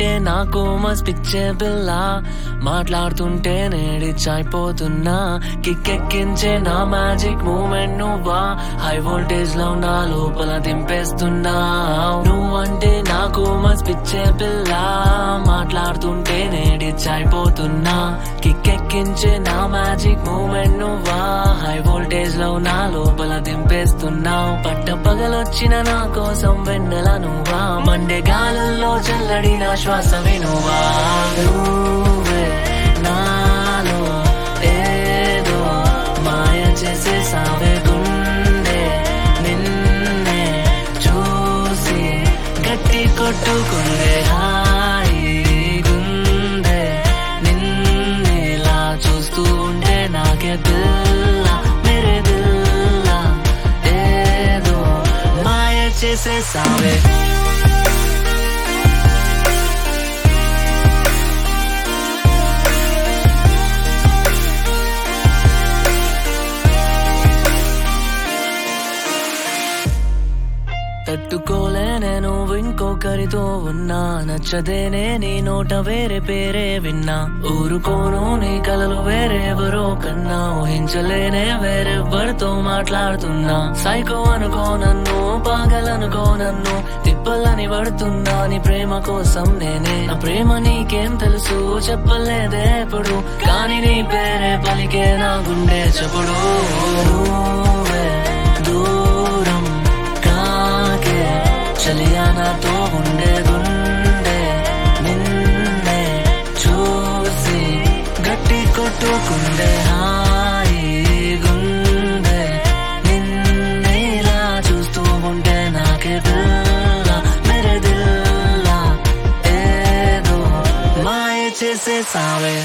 నువ్వంటే నాకు మస్ పిచ్చే పిల్ల మాట్లాడుతుంటే నేడిచ్చైపోతున్నా కిక్కెక్కించే నా మ్యాజిక్ మూమెంట్ నువ్వా హై వోల్టేజ్ లో నా లోపల దింపేస్తున్నా నువ్వంటే నాకు మస్ పిచ్చే పిల్ల మాట్లాడుతుంటే నేడిచ్చైపోతున్నా కిక్కెక్కించే నా మ్యాజిక్ మూమెంట్ నువ్వా హై వోల్టేజ్ లో నా లోపల దింపేస్తున్నావు పట్ట పగలొచ్చిన నా కోసం వెన్నెల నువ్వా మండే గాలుల్లో చల్లడిన శ్వాస వినువా నువ్వే నాలో ఏదో మాయ చేసేసావే గుండె నిన్నే చూసి గట్టి కొట్టుకుందే హాయి గుండె నిన్నేలా చూస్తూ ఉంటే నాకే పిల్ల మేరే దిల్లా ఏదో మాయ చేసేసావే తట్టుకోలేనే నువ్వు ఇంకొకరితో ఉన్నా నచ్చదేనే నీ నోట వేరే పేరే విన్నా ఊరుకోను నీ కలలు వేరెవరో కన్నా ఊహించలేనే వేరెవ్వరితో మాట్లాడుతున్నా సైకో అనుకో నన్ను పాగలనుకో నన్ను తిప్పలని పడుతున్నా నీ ప్రేమ కోసం నేనే నా ప్రేమ నీకేం తెలుసు చెప్పలేదే ఎప్పుడు కానీ నీ పేరే పలికే నా గుండె చప్పుడు నువ్వే దూరం చలియా నాతో ఉండే గుండె నిన్నే చూసి గట్టి కొట్టుకుండే హాయి గుండె నిన్నేలా చూస్తూ ఉంటే నాకే పిల్ల మేరే దిల్లా ఏదో మాయ చేసేసావే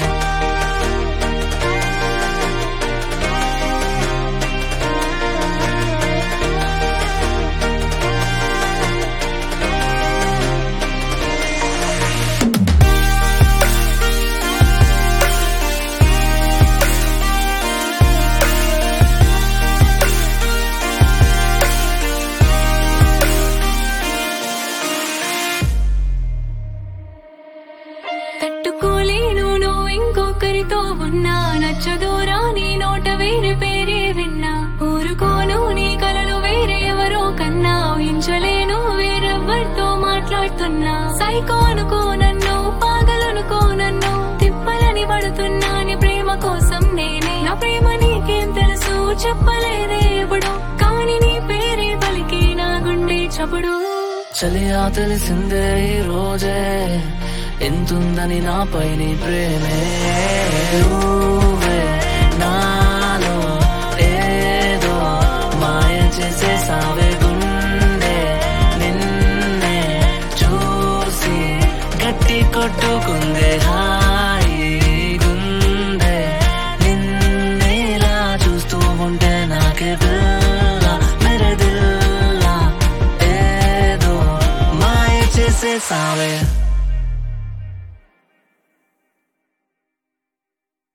తట్టుకోలేను నువ్వు ఇంకొకరితో ఉన్నా నచ్చదూరా నీ నోట వేరే పేరే విన్నా ఊరుకోను నీ కలలు వేరే ఎవరో కన్నా ఊహించలేను వేరెవ్వరితో మాట్లాడుతున్నా సైకో అనుకో నన్ను పాగలనుకో నన్ను తిప్పలని పడుతున్నా నీ ప్రేమ కోసం నేనే నా ప్రేమ నీకేం తెలుసు చెప్పలేదే ఎప్పుడు కానీ నీ పేరే పలికి నా గుండె చప్పుడు చలియా తెలిసిందే ఈ రోజే ఎంతుందని నాపై నీ ప్రేమే నువ్వే నాలో ఏదో మాయ చేసేసావే గుండె నిన్నే చూసి గట్టి కొట్టుకుందే హాయి గుండె నిన్నేలా చూస్తూ ఉంటే నాకే పిల్ల మేరే దిల్లా ఏదో మాయ చేసేసావే